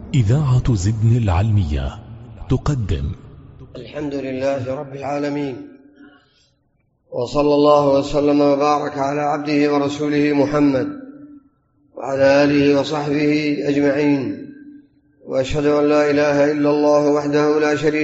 إذاعة زدن العلمية تقدم. الحمد لله رب العالمين، وصلى الله وسلم وبارك على عبده ورسوله محمد وعلى آله وصحبه أجمعين، وأشهد أن لا إله إلا الله وحده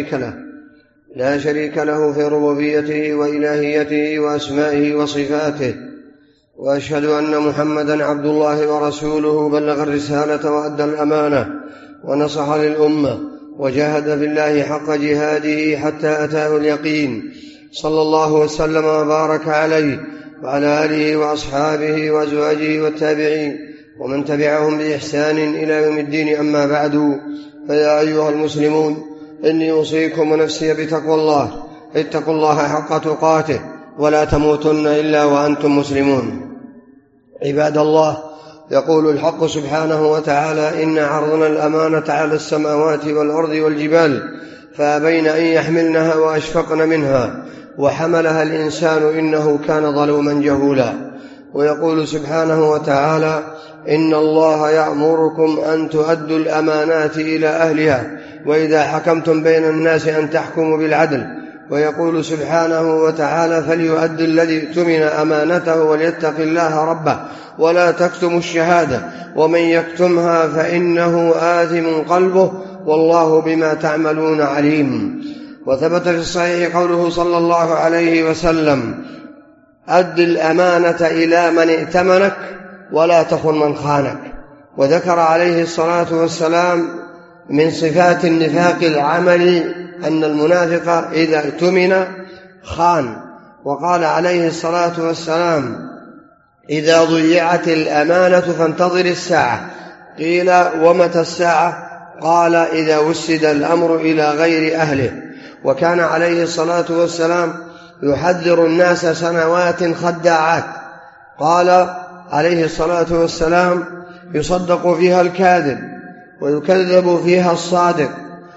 لا شريك له في ربوبيته وإلهيته وأسمائه وصفاته، وأشهد أن محمدا عبد الله ورسوله بلغ الرسالة وأدى الأمانة ونصح للأمة وجاهد في الله حق جهاده حتى أتاه اليقين، صلى الله وسلم وبارك عليه وعلى آله وأصحابه وأزواجه والتابعين ومن تبعهم بإحسان إلى يوم الدين. أما بعد، فيا أيها المسلمون، إني أوصيكم ونفسي بتقوى الله، اتقوا الله حق تقاته ولا تموتن إلا وأنتم مسلمون. عباد الله، يقول الحق سبحانه وتعالى: إن عرضنا الأمانة على السماوات والأرض والجبال فأبين أن يحملنها وأشفقن منها وحملها الإنسان إنه كان ظلوما جهولا. ويقول سبحانه وتعالى: إن الله يأمركم أن تؤدوا الأمانات إلى أهلها وإذا حكمتم بين الناس أن تحكموا بالعدل. ويقول سبحانه وتعالى: فليؤدي الذي اؤتمن أمانته وليتق الله ربه ولا تكتموا الشهادة ومن يكتمها فإنه آثم قلبه والله بما تعملون عليم. وثبت في الصحيح قوله صلى الله عليه وسلم: أد الأمانة إلى من ائتمنك ولا تخن من خانك. وذكر عليه الصلاة والسلام من صفات النفاق العملي أن المنافق إذا اؤتمن خان. وقال عليه الصلاة والسلام: إذا ضيعت الأمانة فانتظر الساعة. قيل: ومتى الساعة؟ قال: إذا وسد الأمر إلى غير أهله. وكان عليه الصلاة والسلام يحذر الناس سنوات خداعات، قال عليه الصلاة والسلام: يصدق فيها الكاذب ويكذب فيها الصادق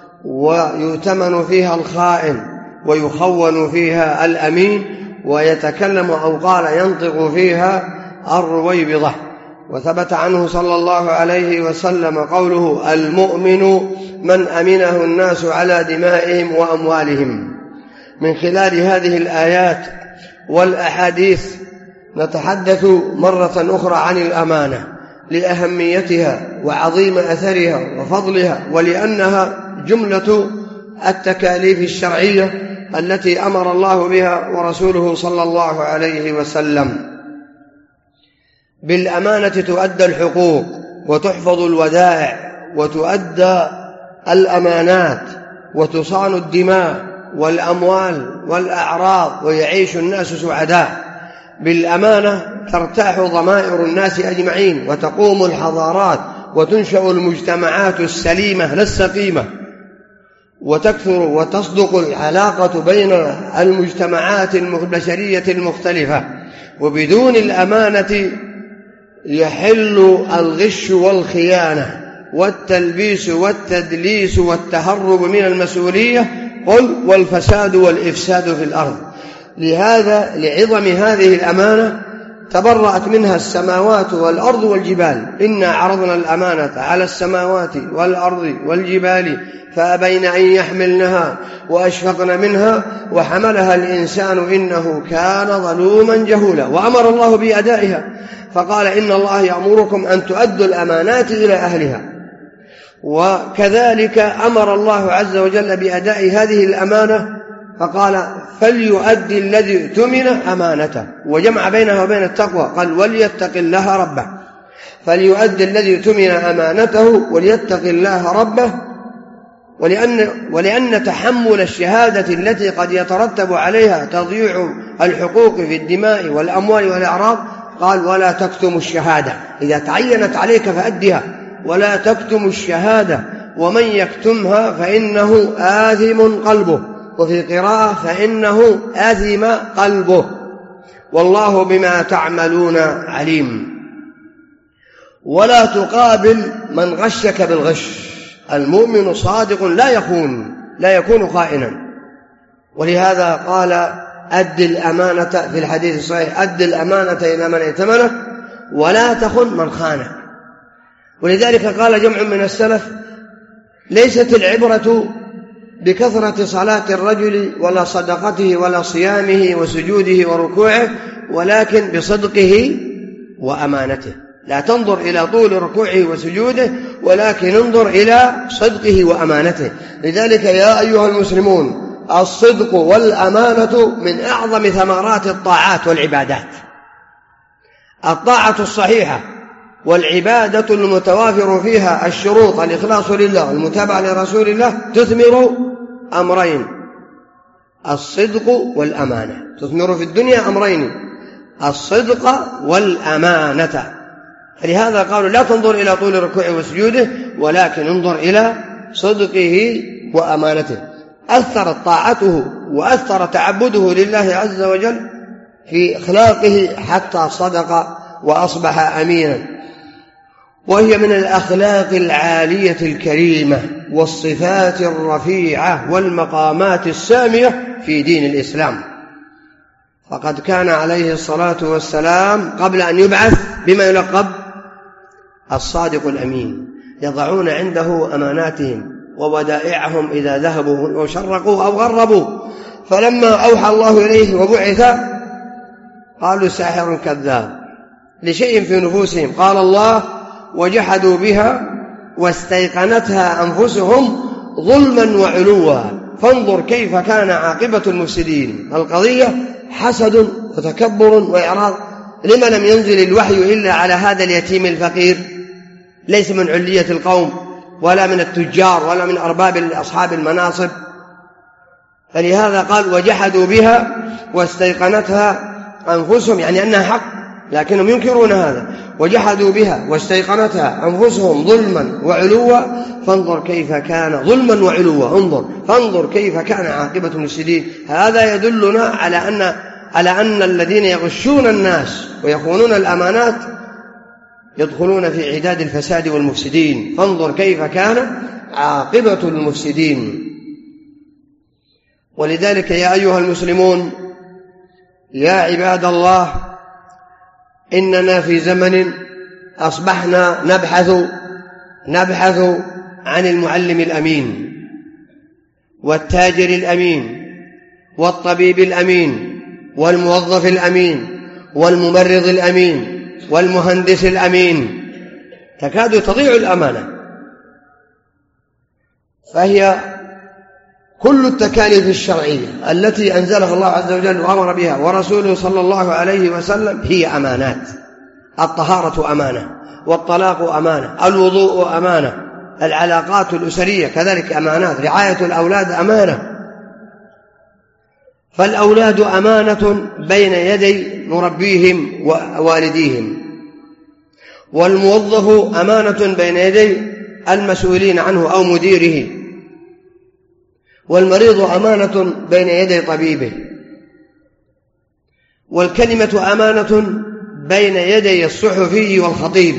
ويؤتمن فيها الخائن ويخون فيها الأمين ويتكلم أو قال ينطق فيها الرويبضة. وثبت عنه صلى الله عليه وسلم قوله: المؤمن من أمنه الناس على دمائهم وأموالهم. من خلال هذه الآيات والأحاديث نتحدث مرة أخرى عن الأمانة لأهميتها وعظيم أثرها وفضلها، ولأنها جملة التكاليف الشرعية التي أمر الله بها ورسوله صلى الله عليه وسلم. بالأمانة تؤدى الحقوق وتحفظ الودائع وتؤدى الأمانات وتصان الدماء والأموال والأعراض ويعيش الناس سعداء. بالأمانة ترتاح ضمائر الناس أجمعين وتقوم الحضارات وتنشأ المجتمعات السليمة لا السقيمة، وتكثر وتصدق العلاقة بين المجتمعات البشرية المختلفة. وبدون الأمانة يحل الغش والخيانة والتلبيس والتدليس والتهرب من المسؤولية والفساد والإفساد في الأرض. لهذا لعظم هذه الأمانة تبرأت منها السماوات والأرض والجبال. إنا عرضنا الأمانة على السماوات والأرض والجبال فأبين أن يحملنها وأشفقن منها وحملها الإنسان إنه كان ظلوما جهولا. وأمر الله بأدائها فقال: إن الله يأمركم أن تؤدوا الأمانات إلى أهلها. وكذلك أمر الله عز وجل بأداء هذه الأمانة فقال: فليؤدي الذي اؤتمن أمانته، وجمع بينها وبين التقوى، قال: وليتق الله ربه. فليؤدي الذي اؤتمن أمانته وليتق الله ربه. ولأن تحمل الشهادة التي قد يترتب عليها تضييع الحقوق في الدماء والأموال والأعراض، قال: ولا تكتم الشهادة. إذا تعينت عليك فأدها، ولا تكتم الشهادة ومن يكتمها فإنه آثم قلبه. وفي قراءة: فإنه آثم قلبه والله بما تعملون عليم. ولا تقابل من غشك بالغش. المؤمن صادق لا يخون، لا يكون خائنا. ولهذا قال: أد الأمانة في الحديث الصحيح: أد الأمانة إلى من ائتمنك ولا تخن من خانك. ولذلك قال جمع من السلف: ليست العبرة بكثرة صلاة الرجل ولا صدقته ولا صيامه وسجوده وركوعه، ولكن بصدقه وأمانته. لا تنظر إلى طول ركوعه وسجوده، ولكن انظر إلى صدقه وأمانته. لذلك يا أيها المسلمون، الصدق والأمانة من أعظم ثمرات الطاعات والعبادات. الطاعة الصحيحة والعبادة المتوافر فيها الشروط، الإخلاص لله والمتابعة لرسول الله، تثمر أمرين: الصدق والأمانة. تثمر في الدنيا أمرين: الصدق والأمانة. فلهذا قالوا لا تنظر إلى طول ركوعه وسجوده، ولكن انظر إلى صدقه وأمانته. أثرت طاعته وأثر تعبده لله عز وجل في إخلاقه حتى صدق وأصبح أمينا. وهي من الأخلاق العالية الكريمة والصفات الرفيعة والمقامات السامية في دين الإسلام. فقد كان عليه الصلاة والسلام قبل أن يبعث بما يلقب الصادق الأمين، يضعون عنده أماناتهم وودائعهم إذا ذهبوا وشرقوا أو غربوا. فلما أوحى الله إليه وبعث قالوا ساحر كذاب لشيء في نفوسهم. قال الله: وجحدوا بها واستيقنتها أنفسهم ظلما وعلوا فانظر كيف كان عاقبة المفسدين. القضية حسد وتكبر وإعراض. لما لم ينزل الوحي إلا على هذا اليتيم الفقير؟ ليس من علية القوم ولا من التجار ولا من أرباب أصحاب المناصب. فلهذا قال: وجحدوا بها واستيقنتها أنفسهم، يعني أنها حق لكنهم ينكرون هذا. وجحدوا بها واستيقنتها أنفسهم ظلما وعلوا فانظر كيف كان ظلما وعلوا فانظر كيف كان عاقبة المفسدين. هذا يدلنا على أن الذين يغشون الناس ويخونون الأمانات يدخلون في عداد الفساد والمفسدين. فانظر كيف كان عاقبة المفسدين. ولذلك يا أيها المسلمون، يا عباد الله، إننا في زمن أصبحنا نبحث عن المعلم الأمين والتاجر الأمين والطبيب الأمين والموظف الأمين والممرض الأمين والمهندس الأمين. تكاد تضيع الأمانة. فهي كل التكاليف الشرعية التي أنزلها الله عز وجل وأمر بها ورسوله صلى الله عليه وسلم هي أمانات. الطهارة أمانة، والطلاق أمانة، الوضوء أمانة، العلاقات الأسرية كذلك أمانات، رعاية الأولاد أمانة. فالأولاد أمانة بين يدي مربيهم ووالديهم، والموظف أمانة بين يدي المسؤولين عنه أو مديره، والمريض أمانة بين يدي طبيبه، والكلمة أمانة بين يدي الصحفي والخطيب.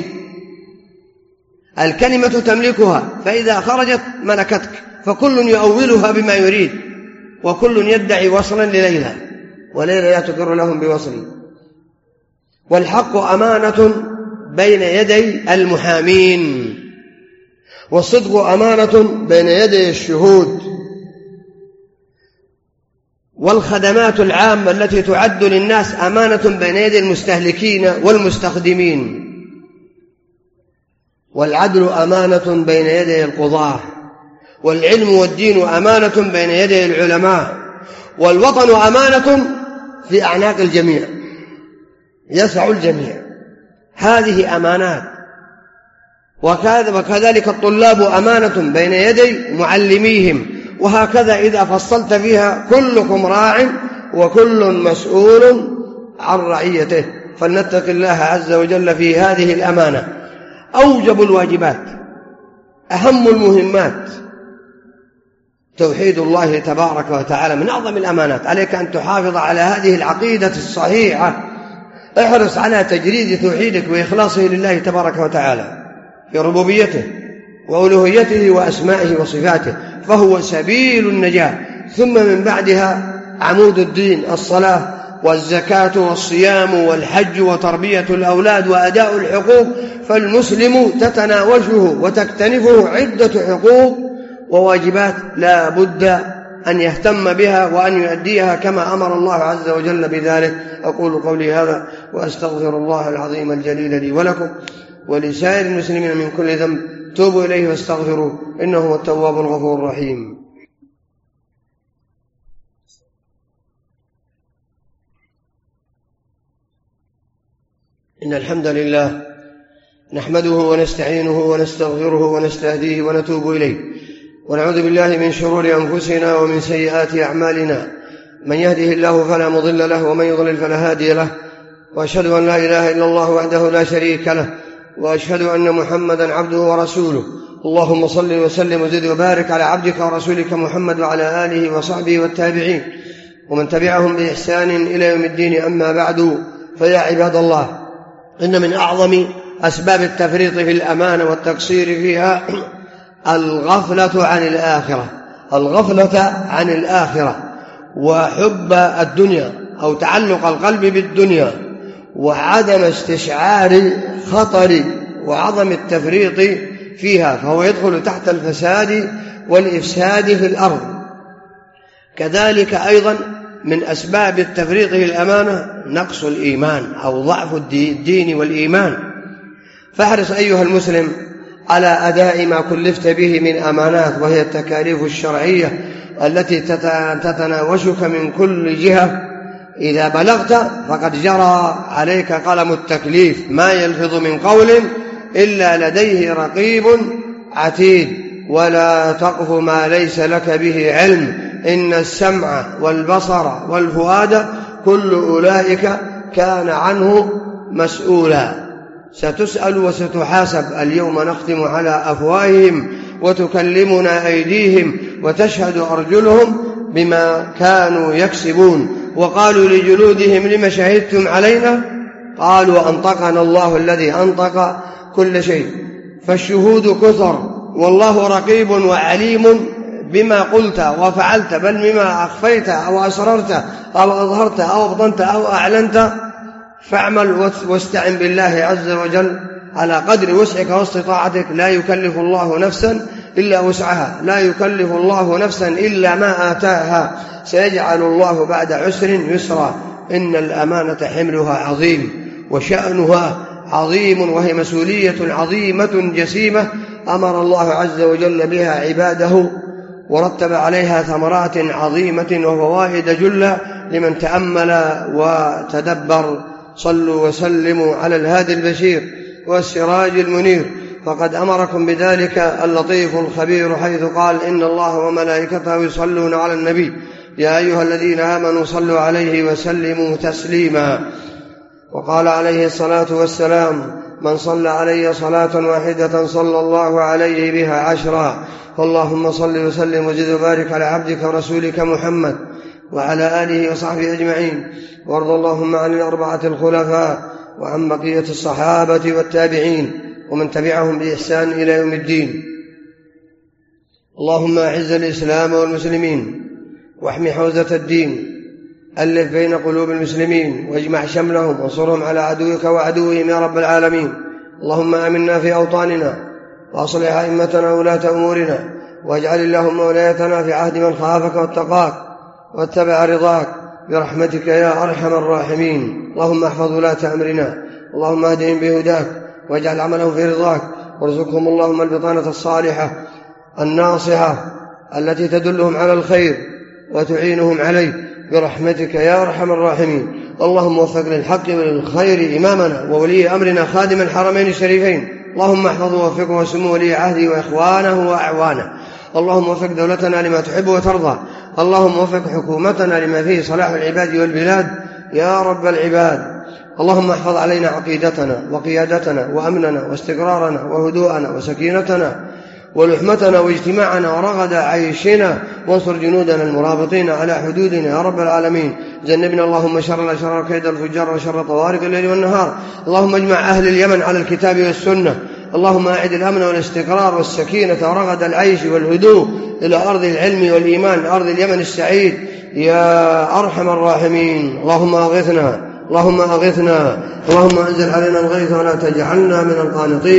الكلمة تملكها، فإذا خرجت ملكتك، فكل يؤولها بما يريد، وكل يدعي وصلا لليلى، وليلى لا تقر لهم بوصل. والحق أمانة بين يدي المحامين، والصدق أمانة بين يدي الشهود. والخدمات العامة التي تعد للناس أمانة بين يدي المستهلكين والمستخدمين. والعدل أمانة بين يدي القضاة، والعلم والدين أمانة بين يدي العلماء، والوطن أمانة في أعناق الجميع يسع الجميع. هذه أمانات. وكذلك الطلاب أمانة بين يدي معلميهم. وهكذا إذا فصلت فيها كلكم راع وكل مسؤول عن رعيته. فلنتق الله عز وجل في هذه الأمانة. أوجب الواجبات، أهم المهمات، توحيد الله تبارك وتعالى من أعظم الأمانات. عليك أن تحافظ على هذه العقيدة الصحيحة. احرص على تجريد توحيدك وإخلاصه لله تبارك وتعالى في ربوبيته وألوهيته وأسمائه وصفاته، فهو سبيل النجاة. ثم من بعدها عمود الدين: الصلاة والزكاة والصيام والحج وتربية الأولاد وأداء الحقوق. فالمسلم تتناوشه وتكتنفه عدة حقوق وواجبات لا بد أن يهتم بها وأن يؤديها كما أمر الله عز وجل بذلك. أقول قولي هذا وأستغفر الله العظيم الجليل لي ولكم ولسائر المسلمين من كل ذنب، توبوا إليه واستغفروه إنه هو التواب الغفور الرحيم. إن الحمد لله نحمده ونستعينه ونستغفره ونستهديه ونتوب إليه، ونعوذ بالله من شرور أنفسنا ومن سيئات أعمالنا، من يهده الله فلا مضل له ومن يضلل فلا هادي له، وأشهد أن لا إله إلا الله وحده لا شريك له، وأشهد أن محمدا عبده ورسوله. اللهم صل وسلم وزد وبارك على عبدك ورسولك محمد وعلى آله وصحبه والتابعين ومن تبعهم بإحسان إلى يوم الدين. أما بعد، فيا عباد الله، إن من أعظم أسباب التفريط في الأمانة والتقصير فيها الغفلة عن الآخرة وحب الدنيا أو تعلق القلب بالدنيا، وعدم استشعار خطر وعظم التفريط فيها، فهو يدخل تحت الفساد والإفساد في الأرض. كذلك أيضا من أسباب التفريط في الأمانة نقص الإيمان أو ضعف الدين والإيمان. فاحرص أيها المسلم على أداء ما كلفت به من أمانات، وهي التكاليف الشرعية التي تتناوشك من كل جهة. إذا بلغت فقد جرى عليك قلم التكليف، ما يلفظ من قول إلا لديه رقيب عتيد. ولا تقف ما ليس لك به علم، إن السمع والبصر والفؤاد كل أولئك كان عنه مسؤولا. ستسأل وستحاسب. اليوم نختم على أفواههم وتكلمنا أيديهم وتشهد أرجلهم بما كانوا يكسبون. وقالوا لجلودهم لم شهدتم علينا؟ قالوا أنطقنا الله الذي أنطق كل شيء. فالشهود كثر، والله رقيب وعليم بما قلت وفعلت، بل بما أخفيت أو أسررت أو أظهرت أو أبطنت أو أعلنت. فاعمل واستعن بالله عز وجل على قدر وسعك واستطاعتك. لا يكلف الله نفسا إلا وسعها، لا يكلف الله نفسا إلا ما آتاها، سيجعل الله بعد عسر يسرا. إن الأمانة حملها عظيم وشأنها عظيم، وهي مسؤولية عظيمة جسيمة أمر الله عز وجل بها عباده، ورتب عليها ثمرات عظيمة وفوائد جلة لمن تأمل وتدبر. صلوا وسلموا على الهادي البشير والسراج المنير، فقد أمركم بذلك اللطيف الخبير، حيث قال: إن الله وملائكته يصلون على النبي يا أيها الذين آمنوا صلوا عليه وسلموا تسليما. وقال عليه الصلاة والسلام: من صلى علي صلاة واحدة صلى الله عليه بها 10. فاللهم صل وسلم وزد وبارك على عبدك ورسولك محمد وعلى آله وصحبه أجمعين. وارض اللهم عن الأربعة الخلفاء وعن بقية الصحابة والتابعين ومن تبعهم بإحسان إلى يوم الدين. اللهم أعز الإسلام والمسلمين واحم حوزة الدين، ألف بين قلوب المسلمين واجمع شملهم وانصرهم على عدوك وعدوهم يا رب العالمين. اللهم آمنا في أوطاننا وأصلح أئمتنا وولاة أمورنا، واجعل اللهم ولايتنا في عهد من خافك واتقاك واتبع رضاك برحمتك يا أرحم الراحمين. اللهم احفظ ولاة أمرنا، اللهم اهدهم بهداك واجعل عملهم في رضاك، وارزقهم اللهم البطانة الصالحة الناصحة التي تدلهم على الخير وتعينهم عليه برحمتك يا أرحم الراحمين. اللهم وفق للحق وللخير إمامنا وولي أمرنا خادم الحرمين الشريفين. اللهم احفظ ووفقه وسمو ولي عهده وإخوانه وأعوانه. اللهم وفق دولتنا لما تحب وترضى. اللهم وفق حكومتنا لما فيه صلاح العباد والبلاد يا رب العباد. اللهم احفظ علينا عقيدتنا وقيادتنا وأمننا واستقرارنا وهدوءنا وسكينتنا ولحمتنا واجتماعنا ورغد عيشنا، وانصر جنودنا المرابطين على حدودنا يا رب العالمين. جنبنا اللهم شر الأشرار كيد الفجار وشر طوارق الليل والنهار. اللهم اجمع أهل اليمن على الكتاب والسنة. اللهم أعد الأمن والاستقرار والسكينة ورغد العيش والهدوء إلى أرض العلم والإيمان، أرض اليمن السعيد يا أرحم الراحمين. اللهم أغثنا، اللهم أغثنا، اللهم أنزل علينا الغيث ولا تجعلنا من القانطين.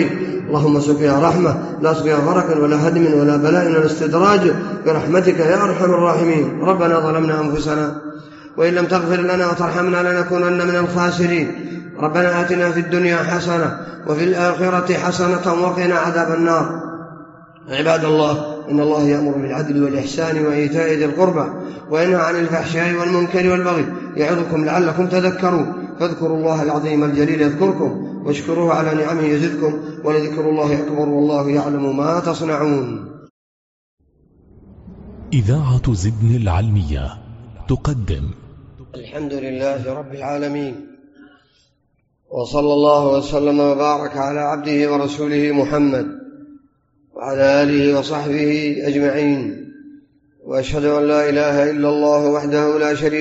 اللهم سقيا رحمة لا سقيا غرق ولا هدم ولا بلاء ولا استدراج برحمتك يا أرحم الراحمين. ربنا ظلمنا أنفسنا وإن لم تغفر لنا وترحمنا لنكونن من الخاسرين. ربنا آتنا في الدنيا حسنة وفي الآخرة حسنة وقنا عذاب النار. عباد الله، إن الله يأمر بالعدل والإحسان وإيتاء ذي القربى وينهى عن الفحشاء والمنكر والبغي يعظكم لعلكم تذكرون. فاذكروا الله العظيم الجليل يذكركم واشكروه على نعمه يزدكم ولذكر الله أكبر والله يعلم ما تصنعون. إذاعة زدن العلمية تقدم الحمد لله رب العالمين، وصلى الله وسلم وبارك على عبده ورسوله محمد وعلى آله وصحبه أجمعين. وأشهد أن لا إله إلا الله وحده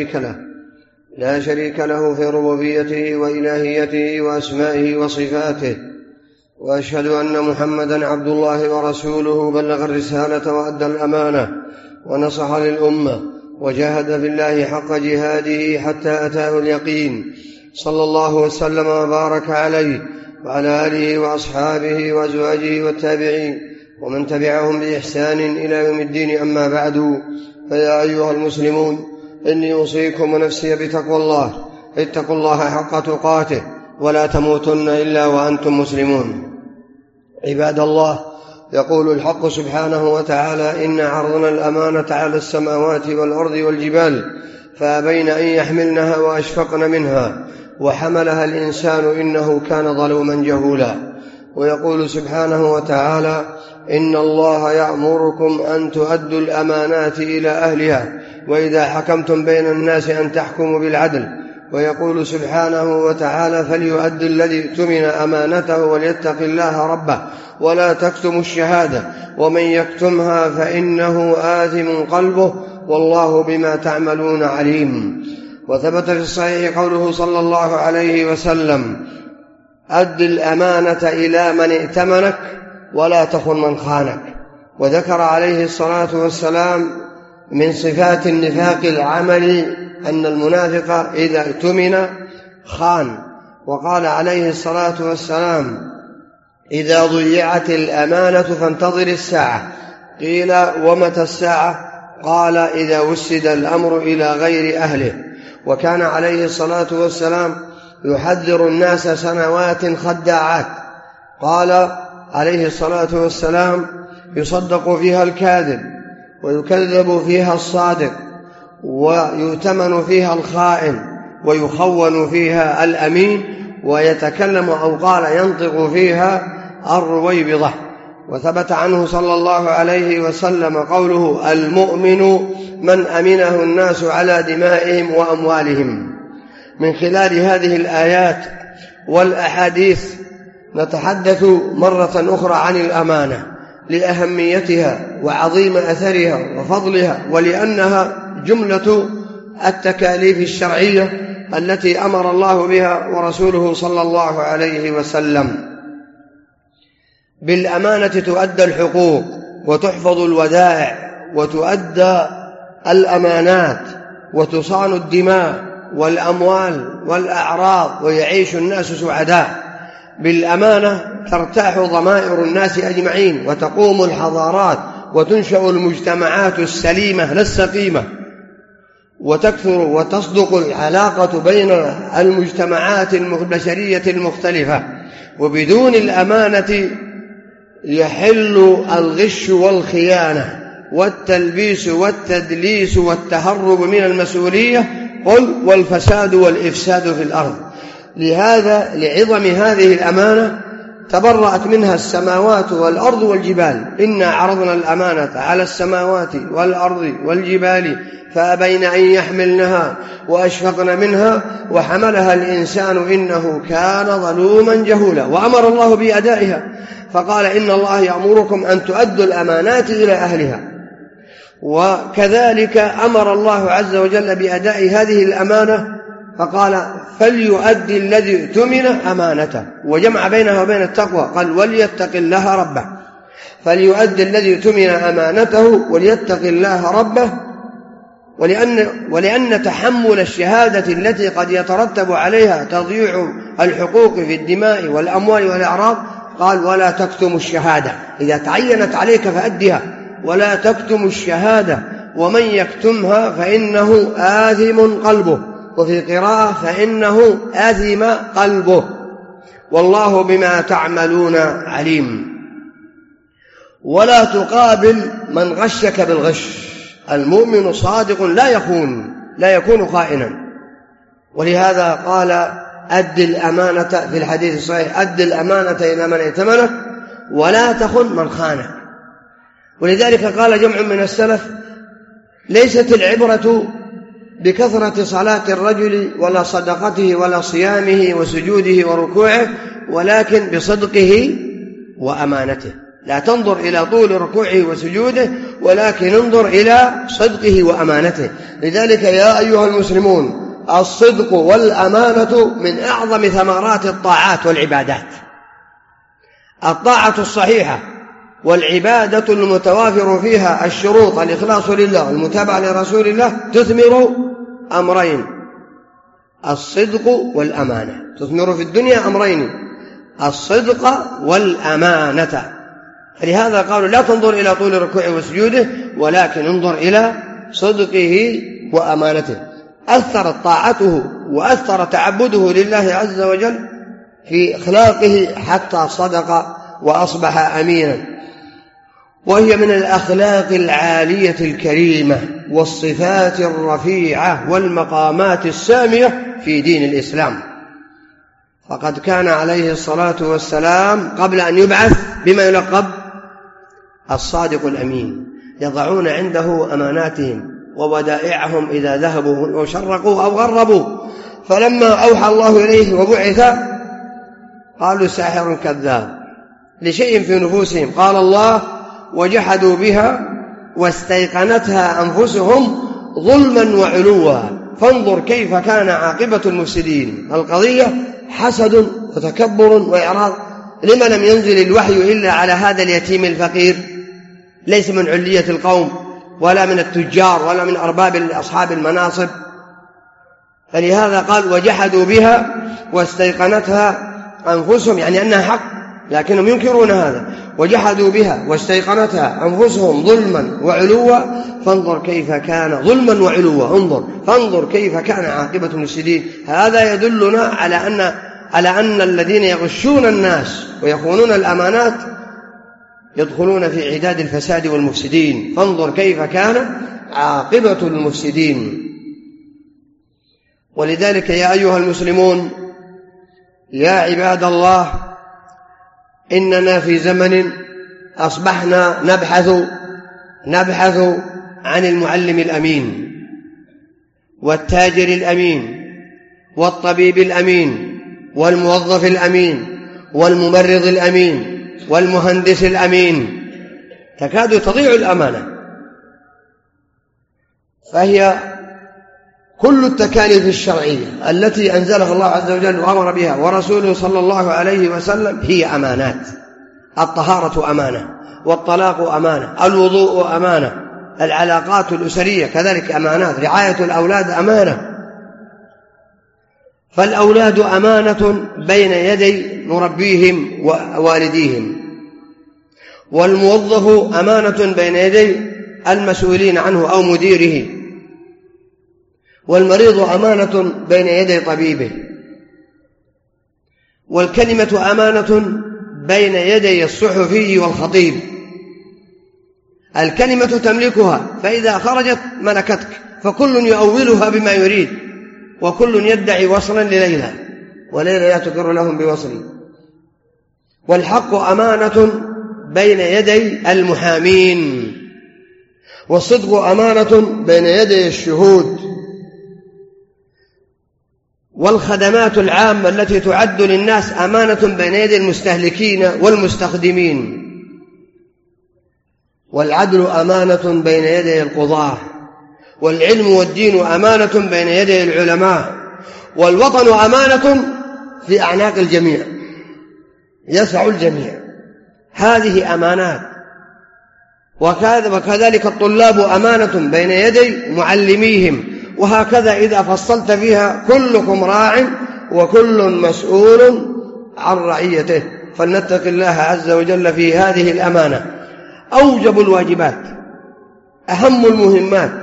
لا شريك له في ربوبيته وإلهيته وأسمائه وصفاته. وأشهد أن محمدا عبد الله ورسوله بلغ الرسالة وأدى الأمانة ونصح للأمة وجاهد في الله حق جهاده حتى أتاه اليقين، صلى الله وسلم وبارك عليه وعلى آله وأصحابه وأزواجه والتابعين ومن تبعهم بإحسان إلى يوم الدين. أما بعد، فيا أيها المسلمون، إني أوصيكم ونفسي بتقوى الله. اتقوا الله حق تقاته ولا تموتن إلا وأنتم مسلمون. عباد الله، يقول الحق سبحانه وتعالى: إن عرضنا الأمانة على السماوات والأرض والجبال فأبين أن يحملنها وأشفقن منها وحملها الإنسان إنه كان ظلوما جهولا. ويقول سبحانه وتعالى: إن الله يأمركم أن تؤدوا الأمانات إلى أهلها وإذا حكمتم بين الناس أن تحكموا بالعدل. ويقول سبحانه وتعالى: فليؤدي الذي اؤتمن أمانته وليتق الله ربه ولا تكتموا الشهادة ومن يكتمها فإنه آثم قلبه والله بما تعملون عليم. وثبت في الصحيح قوله صلى الله عليه وسلم: أد الأمانة إلى من ائتمنك ولا تخن من خانك. وذكر عليه الصلاة والسلام من صفات النفاق العملي أن المنافق إذا اؤتمن خان. وقال عليه الصلاة والسلام: إذا ضيعت الأمانة فانتظر الساعة. قيل: ومتى الساعة؟ قال: إذا وسد الأمر إلى غير أهله. وكان عليه الصلاة والسلام يحذر الناس سنوات خداعات. قال عليه الصلاة والسلام: يصدق فيها الكاذب ويكذب فيها الصادق ويؤتمن فيها الخائن ويخون فيها الأمين ويتكلم أو قال ينطق فيها الرويبضة. وثبت عنه صلى الله عليه وسلم قوله: المؤمن من أمنه الناس على دمائهم وأموالهم. من خلال هذه الآيات والأحاديث نتحدث مرة أخرى عن الأمانة لأهميتها وعظيم أثرها وفضلها، ولأنها جملة التكاليف الشرعية التي أمر الله بها ورسوله صلى الله عليه وسلم. بالأمانة تؤدى الحقوق وتحفظ الودائع وتؤدى الأمانات وتصان الدماء والأموال والأعراض ويعيش الناس سعداء. بالأمانة ترتاح ضمائر الناس أجمعين وتقوم الحضارات وتنشأ المجتمعات السليمة لا السقيمة، وتكثر وتصدق العلاقة بين المجتمعات البشرية المختلفة. وبدون الأمانة يحل الغش والخيانة والتلبيس والتدليس والتهرب من المسؤولية والفساد والإفساد في الأرض. لهذا لعظم هذه الأمانة تبرأت منها السماوات والأرض والجبال. إنا عرضنا الأمانة على السماوات والأرض والجبال فأبين أن يحملنها وأشفقن منها وحملها الإنسان إنه كان ظلوما جهولا. وأمر الله بأدائها فقال: إن الله يأمركم أن تؤدوا الأمانات إلى أهلها. وكذلك أمر الله عز وجل بأداء هذه الأمانة فقال: فليؤدي الذي اؤتمن أمانته، وجمع بينها وبين التقوى قال: وليتق الله ربه. فليؤدي الذي اؤتمن أمانته وليتق الله ربه. ولأن تحمل الشهادة التي قد يترتب عليها تضييع الحقوق في الدماء والأموال والأعراض قال ولا تكتم الشهادة، إذا تعينت عليك فأدها، ولا تكتم الشهادة ومن يكتمها فإنه آثم قلبه، وفي قراءة فإنه آثم قلبه، والله بما تعملون عليم. ولا تقابل من غشك بالغش، المؤمن صادق لا يخون، لا يكون خائنا، ولهذا قال أد الأمانة في الحديث الصحيح: أد الأمانة إلى من ائتمنك ولا تخن من خانك. ولذلك قال جمع من السلف: ليست العبرة بكثرة صلاة الرجل ولا صدقته ولا صيامه وسجوده وركوعه، ولكن بصدقه وأمانته. لا تنظر إلى طول ركوعه وسجوده، ولكن انظر إلى صدقه وأمانته. لذلك يا أيها المسلمون، الصدق والأمانة من أعظم ثمرات الطاعات والعبادات. الطاعة الصحيحة والعبادة المتوافر فيها الشروط: الإخلاص لله والمتابعة لرسول الله، تثمر أمرين: الصدق والأمانة. تثمر في الدنيا أمرين: الصدق والأمانة. فلهذا قالوا: لا تنظر إلى طول ركوعه وسجوده، ولكن انظر إلى صدقه وأمانته. أثرت طاعته وأثر تعبده لله عز وجل في إخلاقه حتى صدق وأصبح أمينا. وهي من الأخلاق العالية الكريمة والصفات الرفيعة والمقامات السامية في دين الإسلام. فقد كان عليه الصلاة والسلام قبل أن يبعث بما يلقب الصادق الأمين، يضعون عنده أماناتهم وودائعهم إذا ذهبوا وشرقوا أو غربوا. فلما أوحى الله إليه وبعث قالوا: ساحر كذاب، لشيء في نفوسهم. قال الله: وجحدوا بها واستيقنتها أنفسهم ظلما وعلوا فانظر كيف كان عاقبة المفسدين. القضية حسد وتكبر وإعراض. لما لم ينزل الوحي إلا على هذا اليتيم الفقير، ليس من علية القوم ولا من التجار ولا من أرباب أصحاب المناصب؟ فلهذا قال: وجحدوا بها واستيقنتها أنفسهم، يعني أنها حق، لكنهم ينكرون هذا. وجحدوا بها واستيقنتها أنفسهم ظلما وعلوا فانظر كيف كان ظلما وعلوا فانظر كيف كان عاقبة المفسدين. هذا يدلنا على أن الذين يغشون الناس ويخونون الأمانات يدخلون في عداد الفساد والمفسدين. فانظر كيف كان عاقبة المفسدين. ولذلك يا أيها المسلمون، يا عباد الله، إننا في زمن أصبحنا نبحث عن المعلم الأمين والتاجر الأمين والطبيب الأمين والموظف الأمين والممرض الأمين والمهندس الأمين. تكاد تضيع الأمانة. فهي كل التكاليف الشرعية التي أنزلها الله عز وجل وأمر بها ورسوله صلى الله عليه وسلم هي أمانات. الطهارة أمانة، والطلاق أمانة، الوضوء أمانة، العلاقات الأسرية كذلك أمانات، رعاية الأولاد أمانة. فالأولاد أمانة بين يدي مربيهم ووالديهم، والموظف أمانة بين يدي المسؤولين عنه أو مديره، والمريض أمانة بين يدي طبيبه، والكلمة أمانة بين يدي الصحفي والخطيب. الكلمة تملكها، فإذا خرجت ملكتك، فكل يؤولها بما يريد، وكل يدعي وصلا لليلى، وليلى لا تقر لهم بوصل. والحق أمانة بين يدي المحامين، والصدق أمانة بين يدي الشهود. والخدمات العامة التي تعد للناس أمانة بين يدي المستهلكين والمستخدمين. والعدل أمانة بين يدي القضاة، والعلم والدين أمانة بين يدي العلماء، والوطن أمانة في أعناق الجميع، يسع الجميع. هذه أمانات. وكذلك الطلاب أمانة بين يدي معلميهم. وهكذا إذا فصلت فيها كلكم راع وكل مسؤول عن رعيته. فلنتق الله عز وجل في هذه الأمانة. أوجب الواجبات، أهم المهمات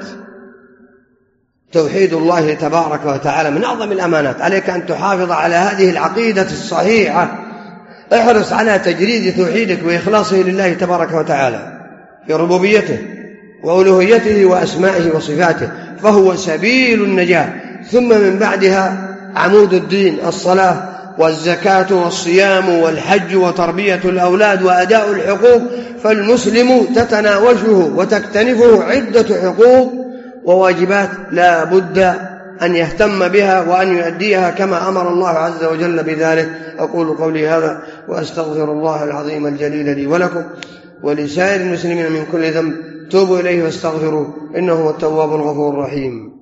توحيد الله تبارك وتعالى، من أعظم الأمانات. عليك أن تحافظ على هذه العقيدة الصحيحة، احرص على تجريد توحيدك وإخلاصه لله تبارك وتعالى في ربوبيته وألوهيته وأسمائه وصفاته، فهو سبيل النجاة. ثم من بعدها عمود الدين، الصلاة والزكاة والصيام والحج وتربية الأولاد وأداء الحقوق. فالمسلم تتناوشه وتكتنفه عدة حقوق وواجبات لا بد أن يهتم بها وأن يؤديها كما أمر الله عز وجل بذلك. أقول قولي هذا وأستغفر الله العظيم الجليل لي ولكم ولسائر المسلمين من كل ذنب، توبوا إليه واستغفروه إنه هو التواب الغفور الرحيم.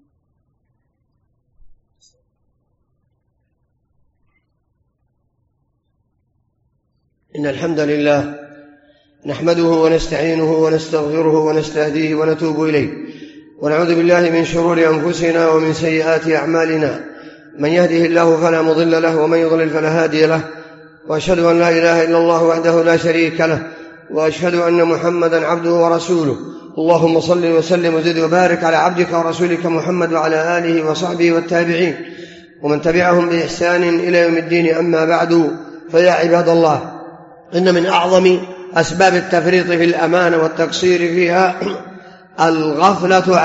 إن الحمد لله نحمده ونستعينه ونستغفره ونستهديه ونتوب إليه، ونعوذ بالله من شرور أنفسنا ومن سيئات أعمالنا، من يهده الله فلا مضل له ومن يضلل فلا هادي له، وأشهد أن لا إله إلا الله وحده لا شريك له، وأشهد أن محمدا عبده ورسوله. اللهم صل وسلم وزد وبارك على عبدك ورسولك محمد وعلى آله وصحبه والتابعين ومن تبعهم بإحسان إلى يوم الدين. أما بعد، فيا عباد الله، إن من أعظم أسباب التفريط في الأمانة والتقصير فيها الغفلة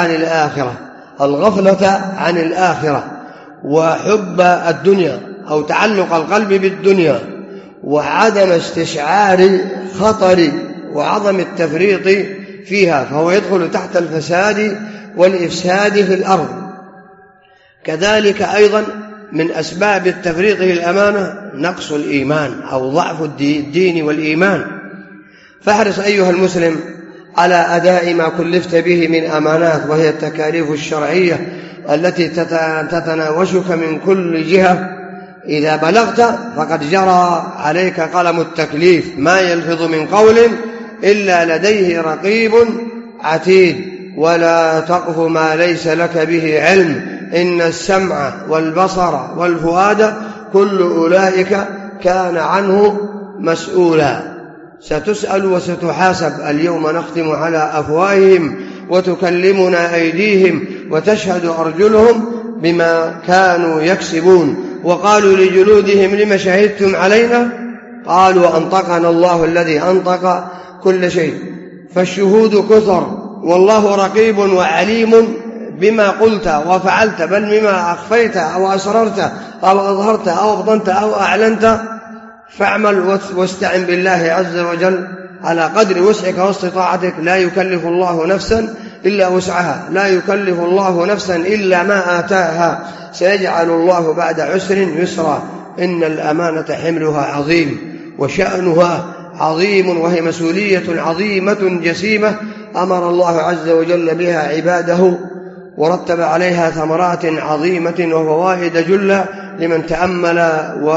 عن الآخرة وحب الدنيا أو تعلق القلب بالدنيا، وعدم استشعار خطر وعظم التفريط فيها، فهو يدخل تحت الفساد والإفساد في الأرض. كذلك أيضا من أسباب التفريط في الأمانة نقص الإيمان أو ضعف الدين والإيمان. فاحرص أيها المسلم على أداء ما كلفت به من أمانات، وهي التكاليف الشرعية التي تتناوشك من كل جهة. إذا بلغت فقد جرى عليك قلم التكليف، ما يلفظ من قول إلا لديه رقيب عتيد. ولا تقف ما ليس لك به علم، إن السمع والبصر والفؤاد كل أولئك كان عنه مسؤولا. ستسأل وستحاسب. اليوم نختم على أفواههم وتكلمنا أيديهم وتشهد أرجلهم بما كانوا يكسبون. وقالوا لجلودهم لم شهدتم علينا؟ قالوا أنطقنا الله الذي أنطق كل شيء. فالشهود كثر، والله رقيب وعليم بما قلت وفعلت، بل بما أخفيت أو أسررت أو أظهرت أو أبطنت أو أعلنت. فاعمل واستعن بالله عز وجل على قدر وسعك واستطاعتك. لا يكلف الله نفسا إلا وسعها، لا يكلف الله نفسا إلا ما آتاها، سيجعل الله بعد عسر يسرا. إن الأمانة حملها عظيم وشأنها عظيم، وهي مسؤولية عظيمة جسيمة أمر الله عز وجل بها عباده، ورتب عليها ثمرات عظيمة وفوائد جلة لمن تأمل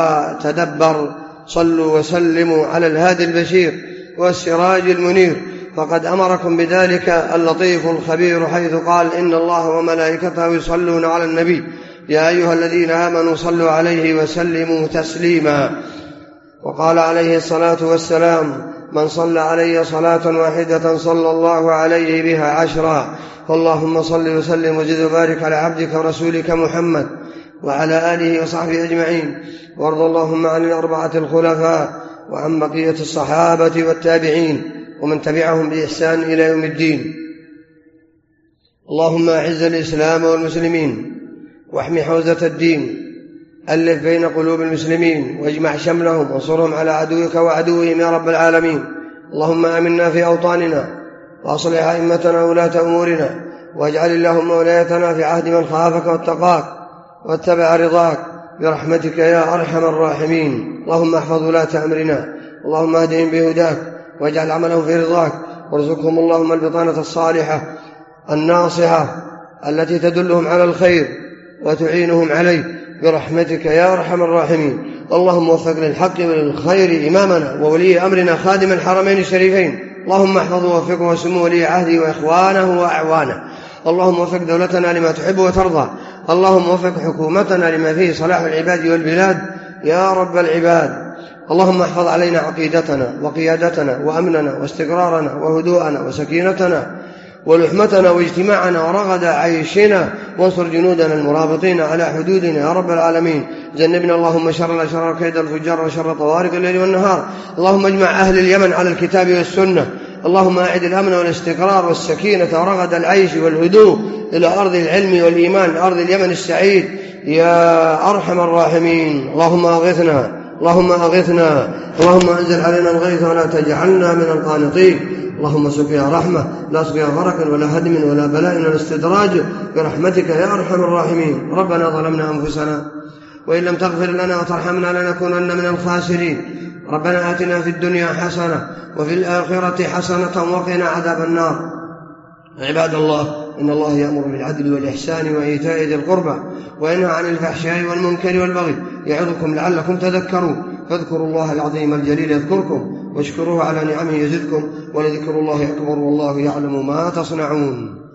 وتدبر. صلوا وسلموا على الهادي البشير والسراج المنير، فقد أمركم بذلك اللطيف الخبير، حيث قال: إن الله وملائكته يصلون على النبي يا أيها الذين آمنوا صلوا عليه وسلموا تسليما. وقال عليه الصلاة والسلام: من صلى علي صلاة واحدة صلى الله عليه بها 10. فاللهم صل وسلم وزد وبارك على عبدك ورسولك محمد وعلى آله وصحبه أجمعين. وارض اللهم عن الأربعة الخلفاء وعن بقية الصحابة والتابعين ومن تبعهم بإحسان إلى يوم الدين. اللهم أعز الإسلام والمسلمين واحم حوزة الدين، ألف بين قلوب المسلمين واجمع شملهم وانصرهم على عدوك وعدوهم يا رب العالمين. اللهم آمنا في أوطاننا وأصلح أئمتنا وولاة أمورنا، واجعل اللهم ولايتنا في عهد من خافك واتقاك واتبع رضاك برحمتك يا أرحم الراحمين. اللهم احفظ ولاة أمرنا، اللهم اهدهم بهداك واجعل عملهم في رضاك، وارزقهم اللهم البطانة الصالحة الناصحة التي تدلهم على الخير وتعينهم عليه برحمتك يا أرحم الراحمين. اللهم وفق للحق وللخير إمامنا وولي أمرنا خادم الحرمين الشريفين. اللهم احفظ ووفقه وسمو ولي عهده وإخوانه وأعوانه. اللهم وفق دولتنا لما تحب وترضى. اللهم وفق حكومتنا لما فيه صلاح العباد والبلاد يا رب العباد. اللهم احفظ علينا عقيدتنا وقيادتنا وأمننا واستقرارنا وهدوءنا وسكينتنا ولحمتنا واجتماعنا ورغد عيشنا، وانصر جنودنا المرابطين على حدودنا يا رب العالمين. جنبنا اللهم شر الأشرار كيد الفجار وشر طوارق الليل والنهار. اللهم اجمع أهل اليمن على الكتاب والسنة. اللهم أعد الأمن والاستقرار والسكينة ورغد العيش والهدوء إلى أرض العلم والإيمان، أرض اليمن السعيد يا أرحم الراحمين. اللهم أغثنا، اللهم أغثنا، اللهم أنزل علينا الغيث ولا تجعلنا من القانطين. اللهم سقيا رحمة لا سقيا غرق ولا هدم ولا بلاء ولا استدراج برحمتك يا أرحم الراحمين. ربنا ظلمنا أنفسنا وإن لم تغفر لنا وترحمنا لنكونن من الخاسرين. ربنا آتنا في الدنيا حسنة وفي الآخرة حسنة وقنا عذاب النار. عباد الله، إن الله يأمر بالعدل والإحسان وإيتاء ذي القربى وينهى عن الفحشاء والمنكر والبغي يعظكم لعلكم تذكرون. فاذكروا الله العظيم الجليل يذكركم واشكروه على نعمه يزدكم ولذكر الله أكبر والله يعلم ما تصنعون.